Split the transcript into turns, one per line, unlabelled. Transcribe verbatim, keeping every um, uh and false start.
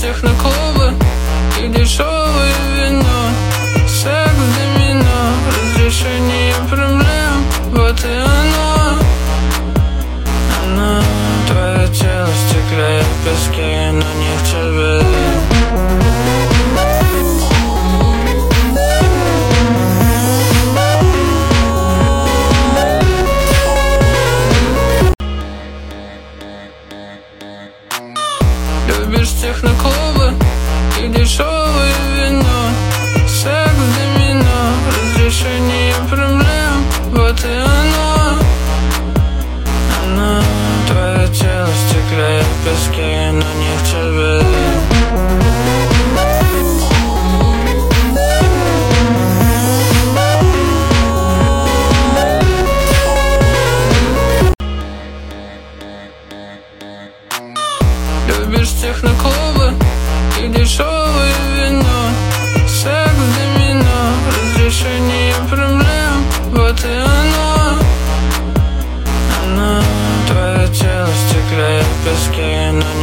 техноклубы и дешевое вино, секс в домино, разрешение проблем, вот и оно. Оно, твое тело в стекле, в песке, но не в черве. Любишь техноклубы и дешевое вино, секс в домино, разрешение проблем, вот и оно. Оно, твое тело в стекле, в песке, но не в черве. Любишь техноклубы и дешевое вино, секс в домино, разрешение проблем, вот и оно. Оно, твое тело в стекле, в песке, но